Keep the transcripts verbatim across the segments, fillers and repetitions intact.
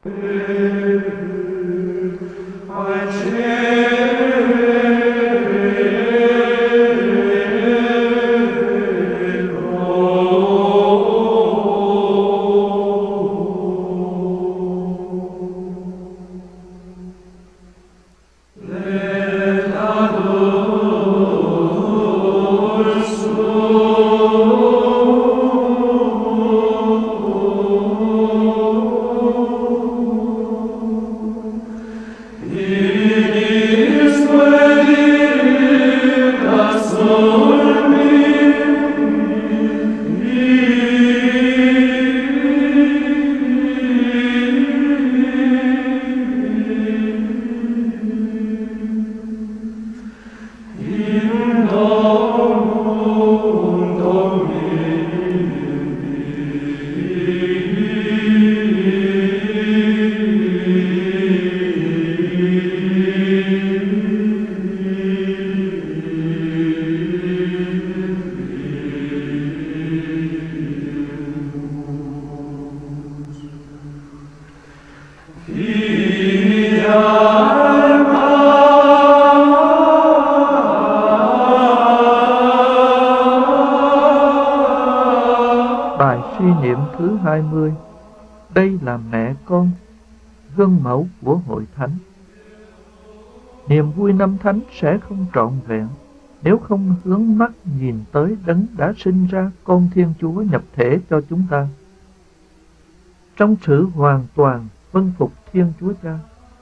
Bài suy niệm thứ hai mươi. Đây là mẹ con, gương mẫu của hội thánh. Niềm vui năm thánh sẽ không trọn vẹn nếu không hướng mắt nhìn tới Đấng đã sinh ra con Thiên Chúa nhập thể cho chúng ta. Trong sự hoàn toàn vâng phục Thiên Chúa Cha,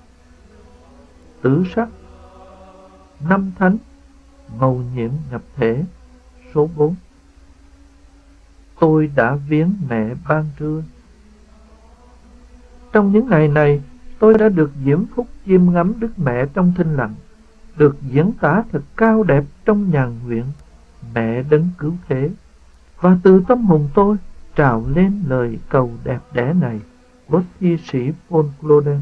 tử sắc, năm thánh, mầu nhiệm nhập thể, số bốn. Tôi đã viếng mẹ ban trưa. Trong những ngày này, tôi đã được diễm phúc chiêm ngắm Đức Mẹ trong thinh lặng, được diễn tả thật cao đẹp trong nhàn nguyện Mẹ Đấng Cứu Thế, và từ tâm hồn tôi trào lên lời cầu đẹp đẽ này của thi sĩ Paul Claudel.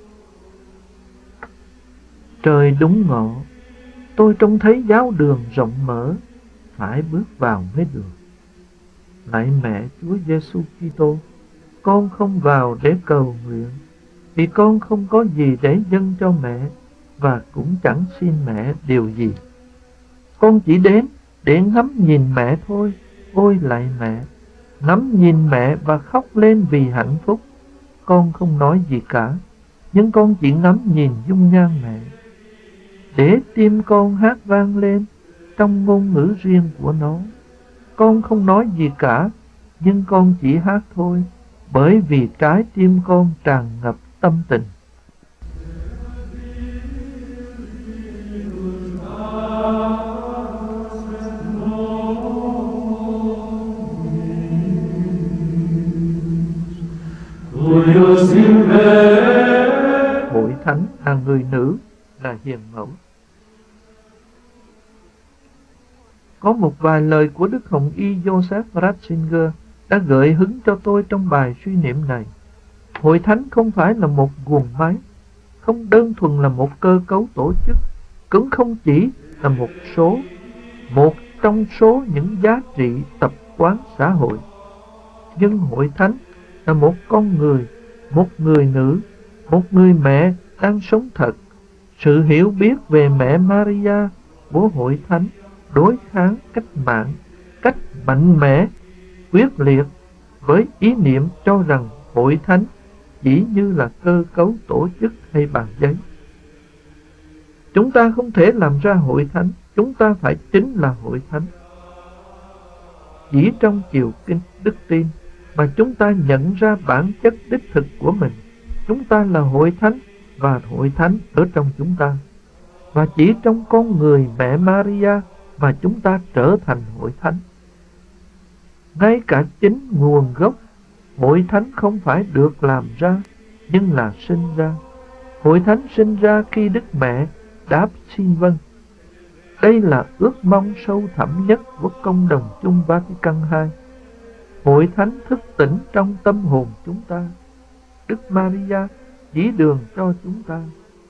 Trời đúng ngọ, tôi trông thấy giáo đường rộng mở, phải bước vào mới được. Lạy mẹ Chúa Giêsu Kitô, con không vào để cầu nguyện, vì con không có gì để dâng cho mẹ, và cũng chẳng xin mẹ điều gì. Con chỉ đến để ngắm nhìn mẹ thôi. Ôi lạy mẹ, ngắm nhìn mẹ và khóc lên vì hạnh phúc. Con không nói gì cả, nhưng con chỉ ngắm nhìn dung nhan mẹ, để tim con hát vang lên trong ngôn ngữ riêng của nó. Con không nói gì cả, nhưng con chỉ hát thôi, bởi vì trái tim con tràn ngập tâm tình. Hội thánh là người nữ, là hiền mẫu. Có một vài lời của Đức Hồng Y Joseph Ratzinger đã gợi hứng cho tôi trong bài suy niệm này. Hội thánh không phải là một guồng máy, không đơn thuần là một cơ cấu tổ chức, cũng không chỉ là một số, một trong số những giá trị tập quán xã hội. Nhưng hội thánh là một con người, một người nữ, một người mẹ đang sống thật. Sự hiểu biết về mẹ Maria của hội thánh đối kháng cách mạng, cách mạnh mẽ, quyết liệt với ý niệm cho rằng hội thánh chỉ như là cơ cấu tổ chức hay bàn giấy. Chúng ta không thể làm ra hội thánh, chúng ta phải chính là hội thánh. Chỉ trong chiều kinh đức tin mà chúng ta nhận ra bản chất đích thực của mình. Chúng ta là hội thánh và hội thánh ở trong chúng ta. Và chỉ trong con người mẹ Maria mà chúng ta trở thành hội thánh. Ngay cả chính nguồn gốc, hội thánh không phải được làm ra, nhưng là sinh ra. Hội thánh sinh ra khi Đức Mẹ đáp xin vâng. Đây là ước mong sâu thẳm nhất của Công đồng chung Vatican hai. Hội thánh thức tỉnh trong tâm hồn chúng ta. Đức Maria chỉ đường cho chúng ta.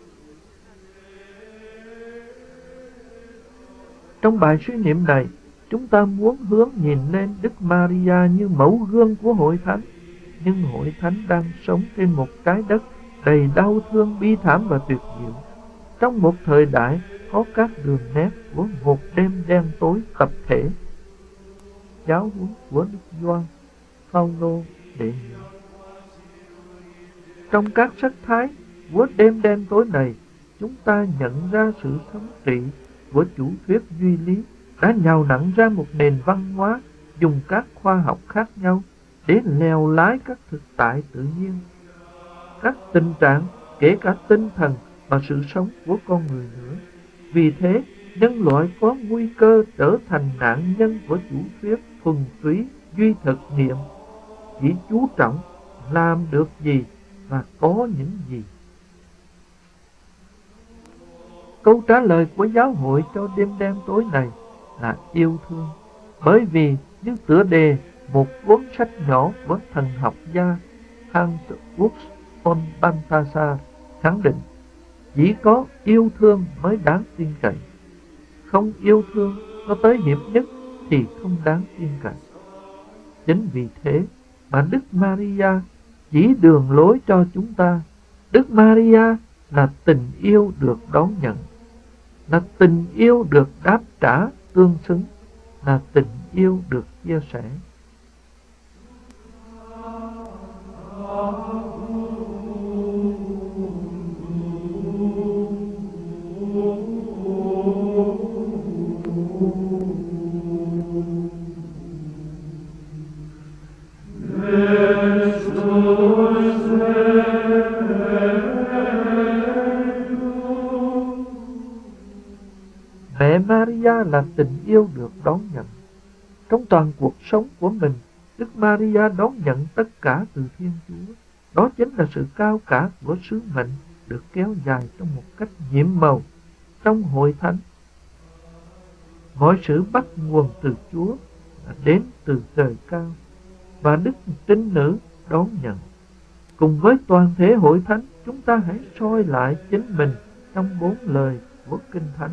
Trong bài suy niệm này, chúng ta muốn hướng nhìn lên Đức Maria như mẫu gương của hội thánh, nhưng hội thánh đang sống trên một trái đất đầy đau thương, bi thảm và tuyệt diệu, trong một thời đại có các đường nét của một đêm đen tối tập thể. Giáo huấn của Đức Gioan Phaolô đệ nhị. Trong các sắc thái của đêm đen tối này, chúng ta nhận ra sự thống trị của chủ thuyết duy lý đã nhào nặn ra một nền văn hóa dùng các khoa học khác nhau để lèo lái các thực tại tự nhiên, các tình trạng, kể cả tinh thần và sự sống của con người nữa. Vì thế, nhân loại có nguy cơ trở thành nạn nhân của chủ thuyết thuần túy duy thực nghiệm, chỉ chú trọng làm được gì và có những gì. Câu trả lời của giáo hội cho đêm đen tối này là yêu thương, bởi vì như tựa đề một cuốn sách nhỏ của thần học gia Hans Urs von Balthasar khẳng định, chỉ có yêu thương mới đáng tin cậy. Không yêu thương có tới hiệp nhất thì không đáng tin cậy. Chính vì thế mà Đức Maria chỉ đường lối cho chúng ta. Đức Maria là tình yêu được đón nhận, là tình yêu được đáp trả tương xứng, là tình yêu được chia sẻ. Mẹ Maria là tình yêu được đón nhận. Trong toàn cuộc sống của mình, Đức Maria đón nhận tất cả từ Thiên Chúa. Đó chính là sự cao cả của sứ mệnh được kéo dài trong một cách nhiệm màu trong hội thánh. Mọi sự bắt nguồn từ Chúa là đến từ trời cao, và Đức Trinh Nữ đón nhận. Cùng với toàn thể hội thánh, chúng ta hãy soi lại chính mình trong bốn lời của Kinh Thánh.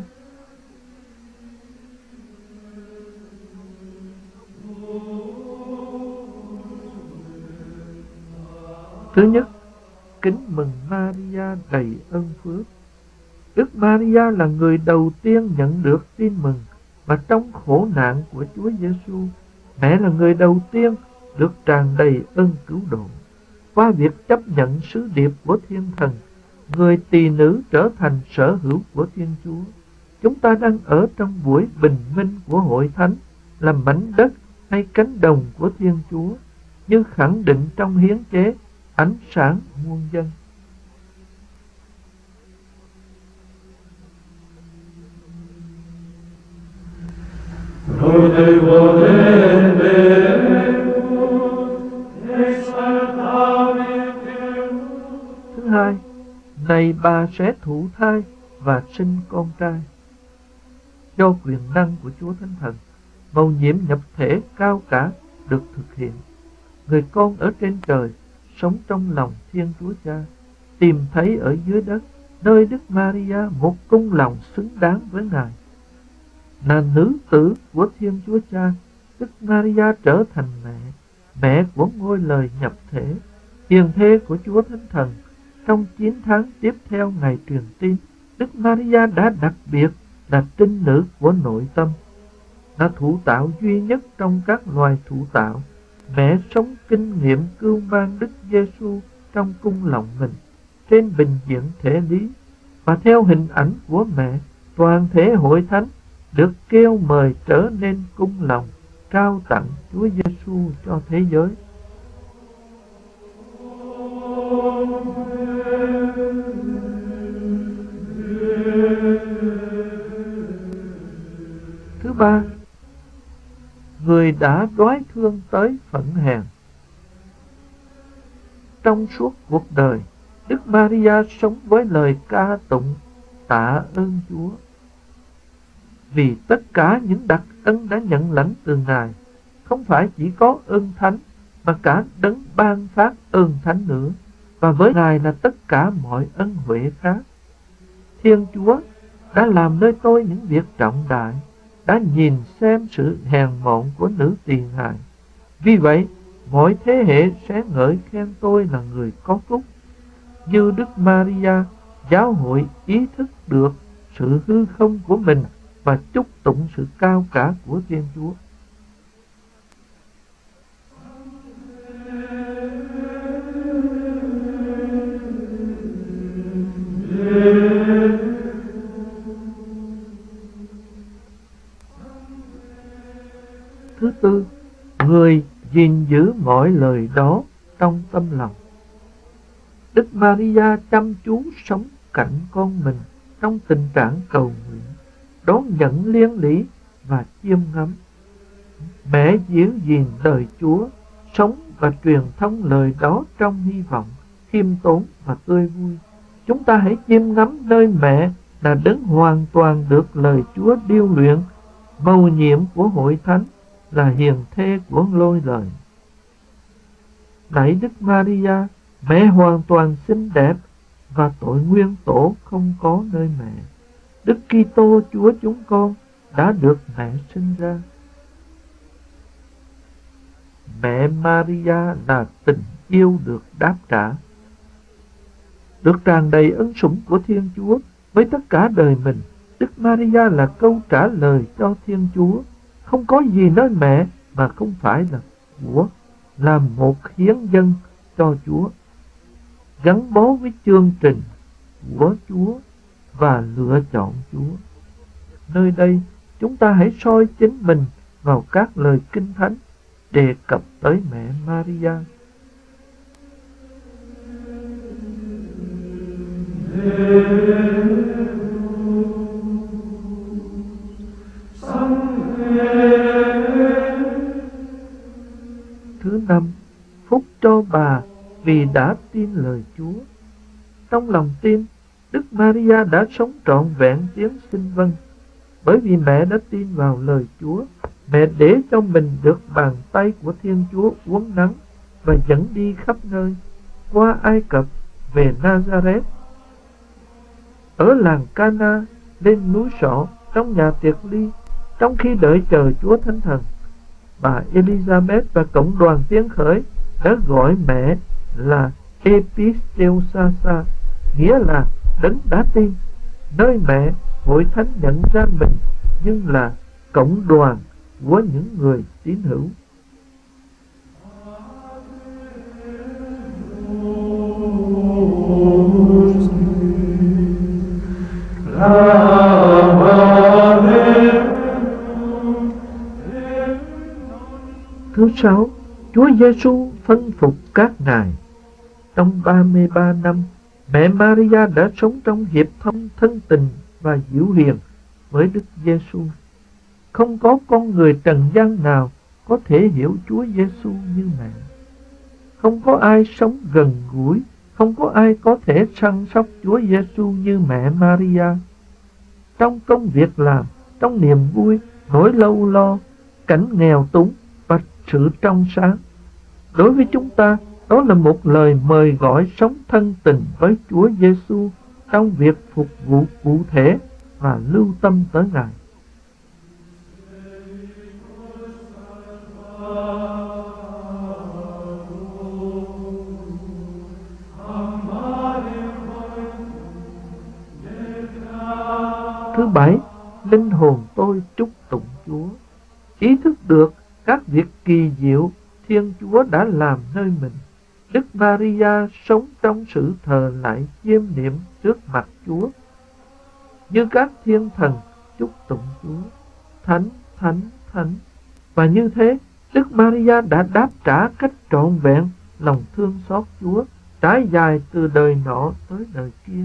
Thứ nhất, kính mừng Maria đầy ơn phước. Đức Maria là người đầu tiên nhận được tin mừng, và trong khổ nạn của Chúa Giêsu, mẹ là người đầu tiên được tràn đầy ơn cứu độ. Qua việc chấp nhận sứ điệp của Thiên Thần, người tỳ nữ trở thành sở hữu của Thiên Chúa. Chúng ta đang ở trong buổi bình minh của hội thánh, là mảnh đất hay cánh đồng của Thiên Chúa, như khẳng định trong hiến chế ánh sáng muôn dân. Thứ hai, này bà sẽ thụ thai và sinh con trai. Do quyền năng của Chúa Thánh Thần, mầu nhiệm nhập thể cao cả được thực hiện. Người con ở trên trời sống trong lòng Thiên Chúa Cha, tìm thấy ở dưới đất, nơi Đức Maria, một cung lòng xứng đáng với Ngài. Là nữ tử của Thiên Chúa Cha, Đức Maria trở thành mẹ, mẹ của ngôi lời nhập thể, hiền thê của Chúa Thánh Thần. Trong chín tháng tiếp theo ngày truyền tin, Đức Maria đã đặc biệt là trinh nữ của nội tâm, là thụ tạo duy nhất trong các loài thụ tạo. Mẹ sống kinh nghiệm cưu mang Đức Giêsu trong cung lòng mình, trên bình diện thể lý, và theo hình ảnh của mẹ, toàn thể hội thánh được kêu mời trở nên cung lòng, trao tặng Chúa Giêsu cho thế giới. Thứ ba, người đã đoái thương tới phận hèn. Trong suốt cuộc đời, Đức Maria sống với lời ca tụng tạ ơn Chúa vì tất cả những đặc ân đã nhận lãnh từ Ngài. Không phải chỉ có ơn thánh, mà cả đấng ban phát ơn thánh nữa, và với Ngài là tất cả mọi ân huệ khác. Thiên Chúa đã làm nơi tôi những việc trọng đại, đã nhìn xem sự hèn mọn của nữ tỳ hài. Vì vậy, mọi thế hệ sẽ ngợi khen tôi là người có phúc. Như Đức Maria, giáo hội ý thức được sự hư không của mình và chúc tụng sự cao cả của Thiên Chúa. Thứ tư, người gìn giữ mọi lời đó trong tâm lòng. Đức Maria chăm chú sống cạnh con mình trong tình trạng cầu nguyện, đón nhận liên lý và chiêm ngắm. Mẹ giữ gìn lời Chúa, sống và truyền thông lời đó trong hy vọng, khiêm tốn và tươi vui. Chúng ta hãy chiêm ngắm nơi mẹ là đấng hoàn toàn được lời Chúa điêu luyện, mầu nhiệm của hội thánh, là hiền thê của lôi lời. Lạy Đức Maria, mẹ hoàn toàn xinh đẹp và tội nguyên tổ không có nơi mẹ. Đức Kitô Chúa chúng con đã được mẹ sinh ra. Mẹ Maria là tình yêu được đáp trả, được tràn đầy ân sủng của Thiên Chúa với tất cả đời mình. Đức Maria là câu trả lời cho Thiên Chúa. Không có gì nơi mẹ mà không phải là của, là một hiến dâng cho Chúa, gắn bó với chương trình của Chúa và lựa chọn Chúa. Nơi đây, chúng ta hãy soi chính mình vào các lời Kinh Thánh đề cập tới mẹ Maria. Thứ năm, phúc cho bà vì đã tin lời Chúa. Trong lòng tin, Đức Maria đã sống trọn vẹn tiếng xin vâng. Bởi vì mẹ đã tin vào lời Chúa, mẹ để cho mình được bàn tay của Thiên Chúa uốn nắn và dẫn đi khắp nơi, qua Ai Cập, về Nazareth, ở làng Cana, lên núi Sọ, trong nhà tiệc ly, trong khi đợi chờ Chúa Thánh Thần. Bà Elizabeth và cộng đoàn Tiếng Khởi đã gọi mẹ là Episteusasa, nghĩa là đấng đã tin. Nơi mẹ, hội thánh nhận ra mình nhưng là cộng đoàn của những người tín hữu. Thứ sáu, Chúa Giêsu phân phục các ngài. Trong ba mươi ba năm, mẹ Maria đã sống trong hiệp thông thân tình và dịu hiền với Đức Giêsu. Không có con người trần gian nào có thể hiểu Chúa Giêsu như mẹ. Không có ai sống gần gũi, không có ai có thể săn sóc Chúa Giêsu như mẹ Maria. Trong công việc làm, trong niềm vui, nỗi lâu lo, cảnh nghèo túng và sự trong sáng, đối với chúng ta, đó là một lời mời gọi sống thân tình với Chúa Giêsu trong việc phục vụ cụ thể và lưu tâm tới Ngài. Thứ bảy, linh hồn tôi chúc tụng Chúa. Ý thức được các việc kỳ diệu Thiên Chúa đã làm nơi mình, Đức Maria sống trong sự thờ lạy chiêm niệm trước mặt Chúa, như các thiên thần chúc tụng Chúa, Thánh, Thánh, Thánh. Và như thế, Đức Maria đã đáp trả cách trọn vẹn lòng thương xót Chúa, trải dài từ đời nọ tới đời kia.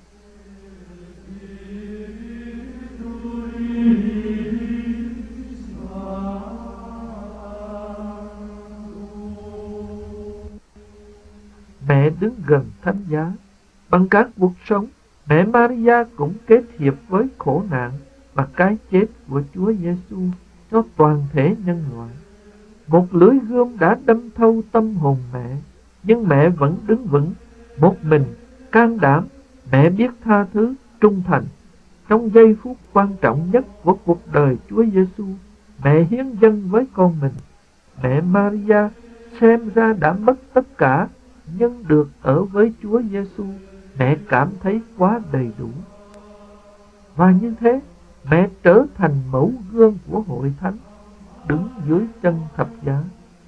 Mẹ đứng gần thánh giá. Bằng các cuộc sống, mẹ Maria cũng kết hiệp với khổ nạn và cái chết của Chúa Giêsu cho toàn thể nhân loại. Một lưỡi gươm đã đâm thâu tâm hồn mẹ, nhưng mẹ vẫn đứng vững, một mình, can đảm. Mẹ biết tha thứ, trung thành. Trong giây phút quan trọng nhất của cuộc đời Chúa Giêsu, mẹ hiến dâng với con mình. Mẹ Maria xem ra đã mất tất cả, nhưng được ở với Chúa Giêsu, mẹ cảm thấy quá đầy đủ. Và như thế, mẹ trở thành mẫu gương của hội thánh, đứng dưới chân thập giá.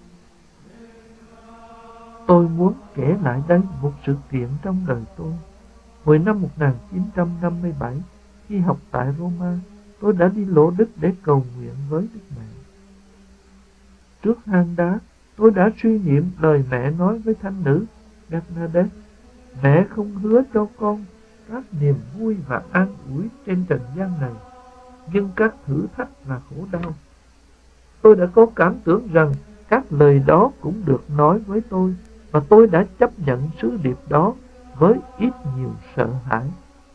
Tôi muốn kể lại đây một sự kiện trong đời tôi. Hồi năm một nghìn chín trăm năm mươi bảy, khi học tại Roma, tôi đã đi Lỗ Đức để cầu nguyện với Đức Mẹ. Trước hang đá, tôi đã suy niệm lời mẹ nói với thánh nữ Bernadette: mẹ không hứa cho con các niềm vui và an ủi trên trần gian này, nhưng các thử thách và khổ đau. Tôi đã có cảm tưởng rằng các lời đó cũng được nói với tôi, và tôi đã chấp nhận sứ điệp đó với ít nhiều sợ hãi.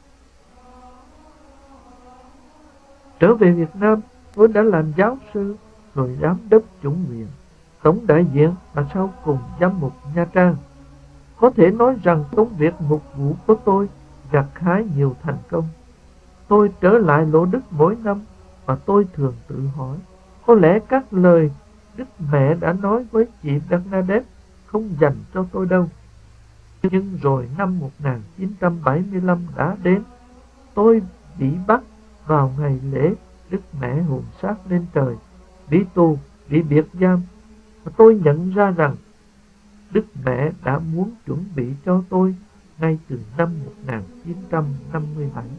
Trở về Việt Nam, tôi đã làm giáo sư, rồi giám đốc chủng viện, tổng đại diện và sau cùng giám mục Nha Trang. Có thể nói rằng công việc mục vụ của tôi gặt hái nhiều thành công. Tôi trở lại Lỗ Đức mỗi năm, và tôi thường tự hỏi, có lẽ các lời Đức Mẹ đã nói với chị Bernadette không dành cho tôi đâu. Nhưng rồi năm một nghìn chín trăm bảy mươi lăm đã đến. Tôi bị bắt vào ngày lễ Đức Mẹ hồn xác lên trời, bị tù, bị biệt giam. Và tôi nhận ra rằng Đức Mẹ đã muốn chuẩn bị cho tôi ngay từ năm một nghìn chín trăm năm mươi bảy.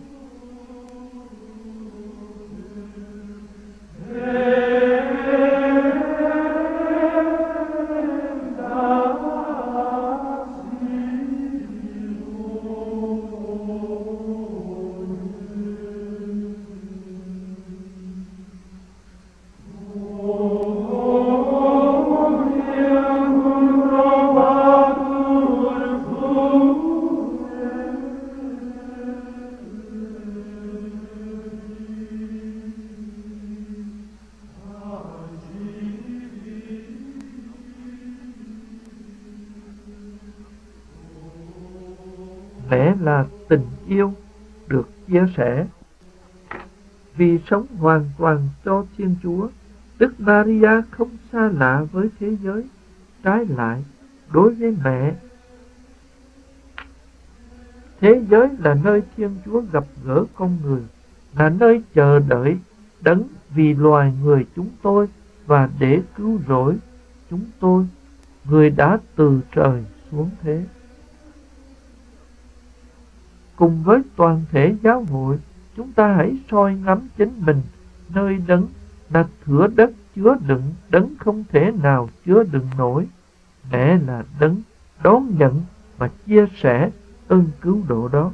Mẹ là tình yêu được chia sẻ. Vì sống hoàn toàn cho Thiên Chúa, Đức Maria không xa lạ với thế giới. Trái lại, đối với mẹ, thế giới là nơi Thiên Chúa gặp gỡ con người, là nơi chờ đợi đấng vì loài người chúng tôi và để cứu rỗi chúng tôi, người đã từ trời xuống thế. Cùng với toàn thể giáo hội, chúng ta hãy soi ngắm chính mình nơi đấng là thửa đất chứa đựng đấng không thể nào chứa đựng nổi. Mẹ là đấng đón nhận và chia sẻ ơn cứu độ đó.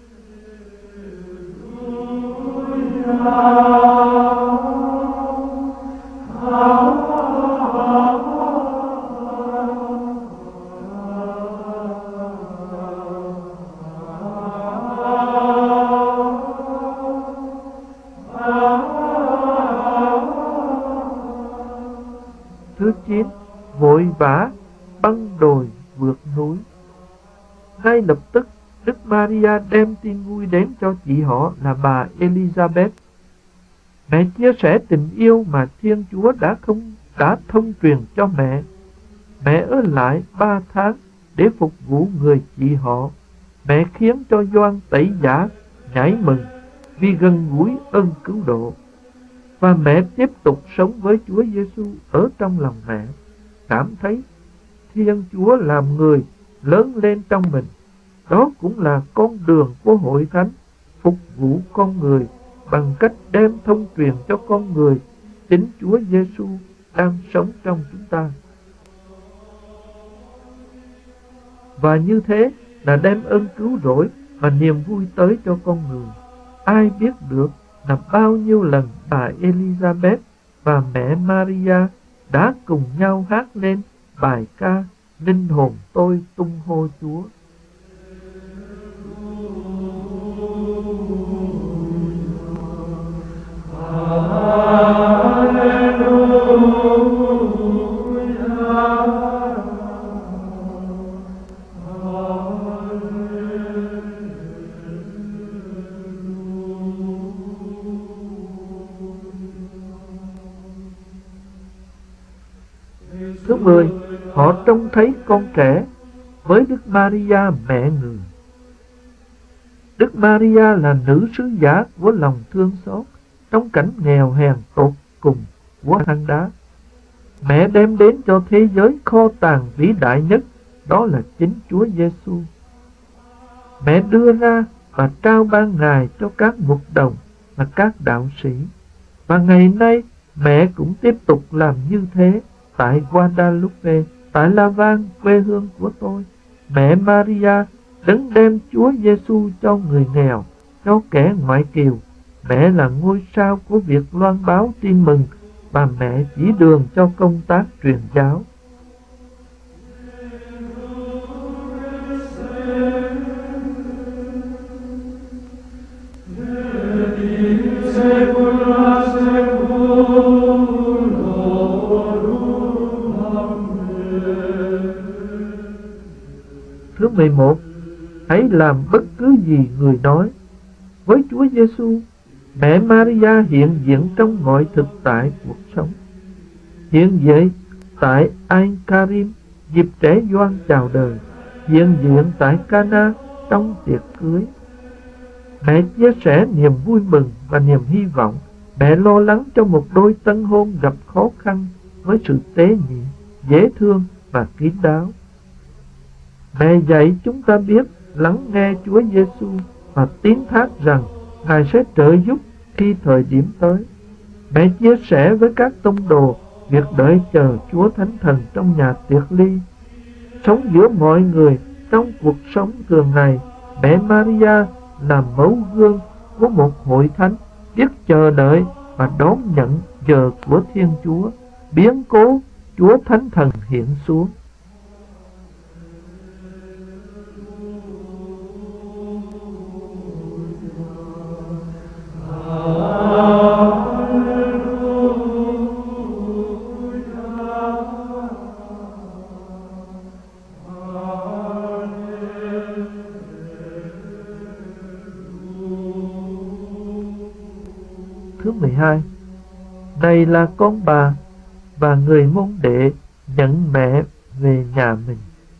Thứ chín, vội vã băng đồi vượt núi. Ngay lập tức, Đức Maria đem tin vui đến cho chị họ là bà Elizabeth. Mẹ chia sẻ tình yêu mà Thiên Chúa đã không đã thông truyền cho mẹ. Mẹ ở lại ba tháng để phục vụ người chị họ. Mẹ khiến cho Gioan Tẩy Giả nhảy mừng vì gần gũi ơn cứu độ. Và mẹ tiếp tục sống với Chúa Giêsu ở trong lòng mẹ, cảm thấy Thiên Chúa làm người lớn lên trong mình. Đó cũng là con đường của hội thánh, phục vụ con người bằng cách đem thông truyền cho con người chính Chúa Giêsu đang sống trong chúng ta. Và như thế là đem ơn cứu rỗi và niềm vui tới cho con người. Ai biết được là bao nhiêu lần bà Elizabeth và mẹ Maria đã cùng nhau hát lên bài ca Linh hồn tôi tung hô Chúa. Thứ mười, họ trông thấy con trẻ với Đức Maria mẹ người. Đức Maria là nữ sứ giả của lòng thương xót trong cảnh nghèo hèn tột cùng của than đá. Mẹ đem đến cho thế giới kho tàng vĩ đại nhất, đó là chính Chúa Giêsu. Mẹ đưa ra và trao ban Ngài cho các mục đồng và các đạo sĩ. Và ngày nay mẹ cũng tiếp tục làm như thế tại Guadalupe, tại La Vang, quê hương của tôi. Mẹ Maria đấng đem Chúa Giêsu cho người nghèo, cho kẻ ngoại kiều. Mẹ là ngôi sao của việc loan báo tin mừng và mẹ chỉ đường cho công tác truyền giáo. Thứ mười một, hãy làm bất cứ gì người nói. Với Chúa Giêsu, mẹ Maria hiện diện trong mọi thực tại cuộc sống. Hiện diện tại Ein Karim, dịp trẻ Gioan chào đời. Hiện diện tại Cana trong tiệc cưới. Mẹ chia sẻ niềm vui mừng và niềm hy vọng. Mẹ lo lắng cho một đôi tân hôn gặp khó khăn với sự tế nhị, dễ thương và kín đáo. Mẹ dạy chúng ta biết lắng nghe Chúa Giêsu và tín thác rằng Ngài sẽ trợ giúp khi thời điểm tới. Mẹ chia sẻ với các tông đồ việc đợi chờ Chúa Thánh Thần trong nhà tiệc ly. Sống giữa mọi người trong cuộc sống thường ngày, mẹ Maria là mẫu gương của một hội thánh biết chờ đợi và đón nhận giờ của Thiên Chúa, biến cố Chúa Thánh Thần hiện xuống. Thứ mười hai, này là con bà, và người môn đệ nhận mẹ về nhà mình.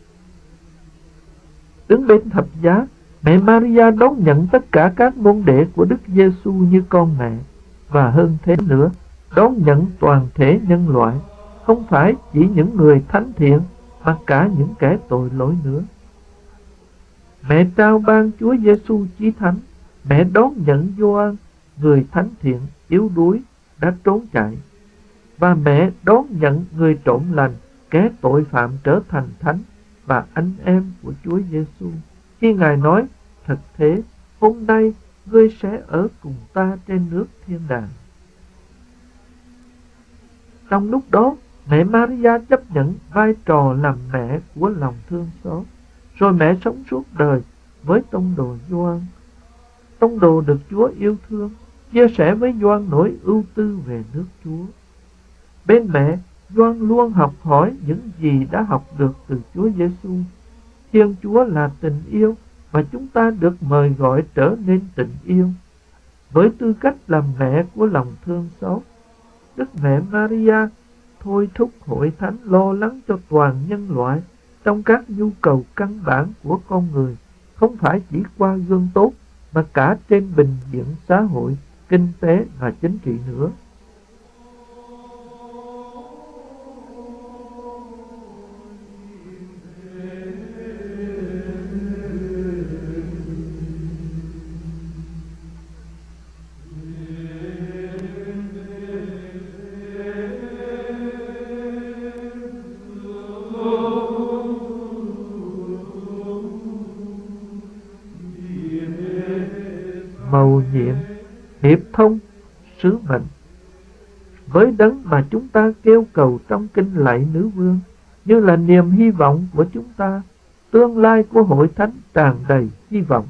Đứng bên thập giá, mẹ Maria đón nhận tất cả các môn đệ của Đức Giêsu như con mẹ, và hơn thế nữa, đón nhận toàn thể nhân loại, không phải chỉ những người thánh thiện, mà cả những kẻ tội lỗi nữa. Mẹ trao ban Chúa Giêsu chí thánh, mẹ đón nhận Gioan, người thánh thiện yếu đuối đã trốn chạy, và mẹ đón nhận người trộm lành, kẻ tội phạm trở thành thánh và anh em của Chúa Giêsu. Khi Ngài nói, thật thế, hôm nay ngươi sẽ ở cùng ta trên nước thiên đàng. Trong lúc đó, mẹ Maria chấp nhận vai trò làm mẹ của lòng thương xót, rồi mẹ sống suốt đời với tông đồ Gioan. Tông đồ được Chúa yêu thương, chia sẻ với Gioan nỗi ưu tư về nước Chúa. Bên mẹ, Gioan luôn học hỏi những gì đã học được từ Chúa Giêsu. Thiên Chúa là tình yêu, và chúng ta được mời gọi trở nên tình yêu. Với tư cách làm mẹ của lòng thương xót, Đức Mẹ Maria thôi thúc hội thánh lo lắng cho toàn nhân loại trong các nhu cầu căn bản của con người, không phải chỉ qua gương tốt, mà cả trên bình diện xã hội, kinh tế và chính trị nữa. Mầu nhiệm, hiệp thông, sứ mệnh. Với đấng mà chúng ta kêu cầu trong kinh lạy nữ vương, như là niềm hy vọng của chúng ta, tương lai của hội thánh tràn đầy hy vọng.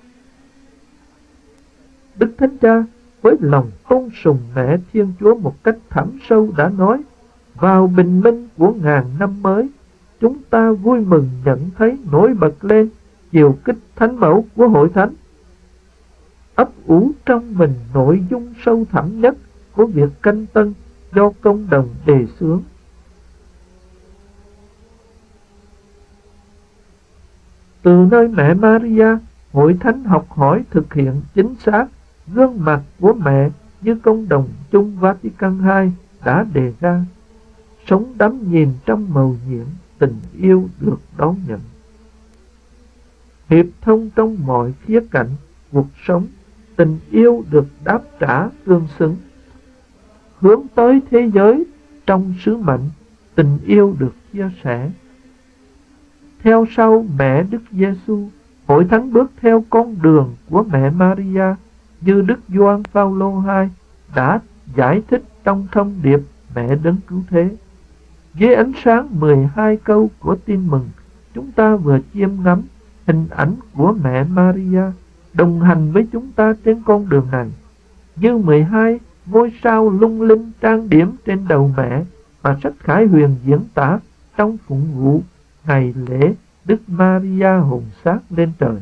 Đức Thánh Cha với lòng tôn sùng mẹ Thiên Chúa một cách thẳm sâu đã nói, vào bình minh của ngàn năm mới, chúng ta vui mừng nhận thấy nổi bật lên chiều kích thánh mẫu của hội thánh, ấp ủ trong mình nội dung sâu thẳm nhất của việc canh tân do công đồng đề xướng. Từ nơi mẹ Maria, hội thánh học hỏi thực hiện chính xác gương mặt của mẹ như công đồng chung Vatican hai đã đề ra. Sống đắm nhìn trong mầu nhiệm, tình yêu được đón nhận. Hiệp thông trong mọi khía cạnh cuộc sống, tình yêu được đáp trả tương xứng. Hướng tới thế giới trong sứ mệnh, tình yêu được chia sẻ. Theo sau mẹ Đức Giêsu, hội thánh bước theo con đường của mẹ Maria như Đức Gioan Phaolô hai đã giải thích trong thông điệp mẹ đấng cứu thế. Dưới ánh sáng mười hai câu của tin mừng, chúng ta vừa chiêm ngắm hình ảnh của mẹ Maria đồng hành với chúng ta trên con đường này. Như mười hai ngôi sao lung linh trang điểm trên đầu mẹ mà sách Khải Huyền diễn tả trong phụng vụ ngày lễ Đức Maria hồn xác lên trời.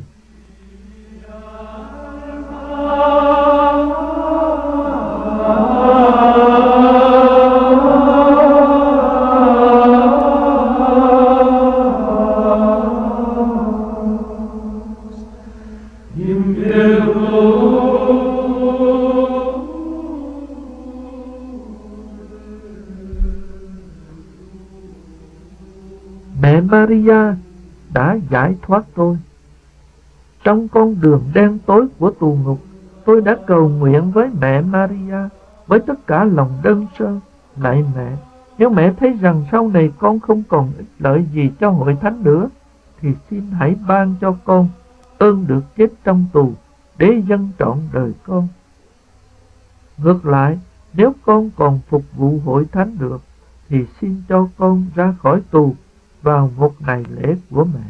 Mẹ Maria đã giải thoát tôi. Trong con đường đen tối của tù ngục, tôi đã cầu nguyện với mẹ Maria với tất cả lòng đơn sơ. Lạy mẹ, nếu mẹ thấy rằng sau này con không còn ích lợi gì cho hội thánh nữa, thì xin hãy ban cho con ơn được chết trong tù để dâng trọn đời con. Ngược lại, nếu con còn phục vụ hội thánh được, thì xin cho con ra khỏi tù vào một ngày lễ của mẹ.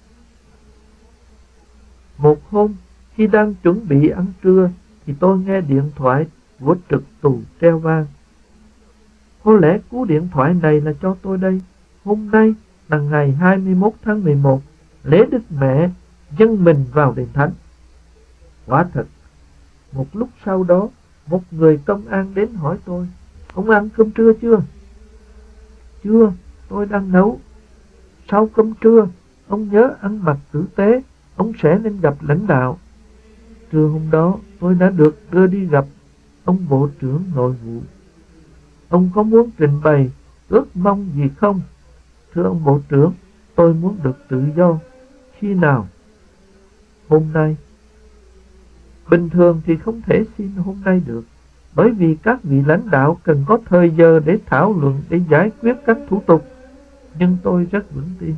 Một hôm, khi đang chuẩn bị ăn trưa, thì tôi nghe điện thoại của trực tù treo vang. Có lẽ cú điện thoại này là cho tôi đây. Hôm nay là ngày hai mươi mốt tháng mười một, lễ Đức Mẹ dâng mình vào đền thánh. Quả thật, một lúc sau đó, một người công an đến hỏi tôi: ông ăn cơm trưa chưa? Chưa, tôi đang nấu. Sau cơm trưa, ông nhớ ăn mặc tử tế, ông sẽ lên gặp lãnh đạo. Trưa hôm đó, tôi đã được đưa đi gặp ông Bộ trưởng Nội vụ. Ông có muốn trình bày ước mong gì không? Thưa ông Bộ trưởng, tôi muốn được tự do. Khi nào? Hôm nay. Bình thường thì không thể xin hôm nay được, bởi vì các vị lãnh đạo cần có thời giờ để thảo luận, để giải quyết các thủ tục. Nhưng tôi rất vững tin.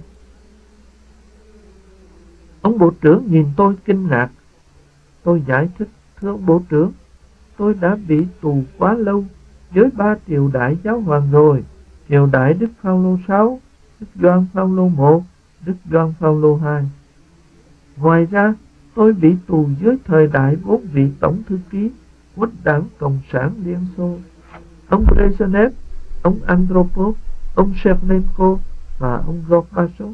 Ông Bộ trưởng nhìn tôi kinh ngạc. Tôi giải thích: thưa ông Bộ trưởng, tôi đã bị tù quá lâu với ba triều đại giáo hoàng rồi. Triều đại Đức Phaolô sáu, Đức Gioan Phaolô một, Đức Gioan Phaolô hai. Ngoài ra, tôi bị tù dưới thời đại bốn vị tổng thư ký của Đảng Cộng sản Liên Xô: ông Brezhnev, ông Andropov, ông Chernenko và ông Gorbachev.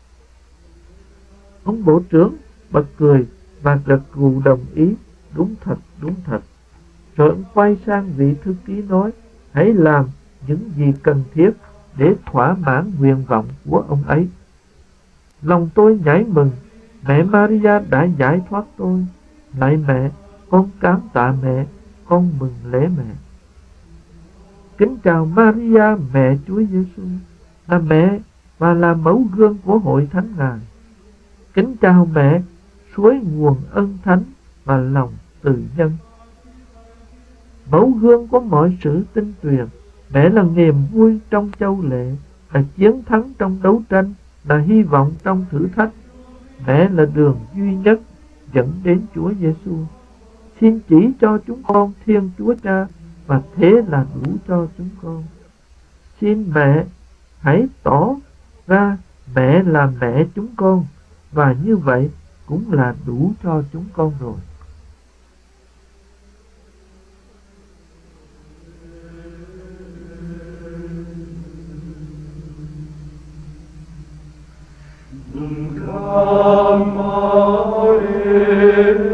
Ông Bộ trưởng bật cười và gật gù đồng ý: đúng thật, đúng thật. Rồi ông quay sang vị thư ký nói: hãy làm những gì cần thiết để thỏa mãn nguyện vọng của ông ấy. Lòng tôi nhảy mừng. Mẹ Maria đã giải thoát tôi. Lạy mẹ, con cảm tạ mẹ, con mừng lễ mẹ. Kính chào Maria, mẹ Chúa Giêsu, là mẹ và là mẫu gương của hội thánh Ngài. Kính chào mẹ, suối nguồn ân thánh và lòng từ nhân. Mẫu gương của mọi sự tinh tuyền, mẹ là niềm vui trong châu lệ, là chiến thắng trong đấu tranh, là hy vọng trong thử thách. Mẹ là đường duy nhất dẫn đến Chúa Giêsu. Xin chỉ cho chúng con Thiên Chúa Cha, và thế là đủ cho chúng con. Xin mẹ hãy tỏ ra mẹ là mẹ chúng con, và như vậy cũng là đủ cho chúng con rồi. Nunca more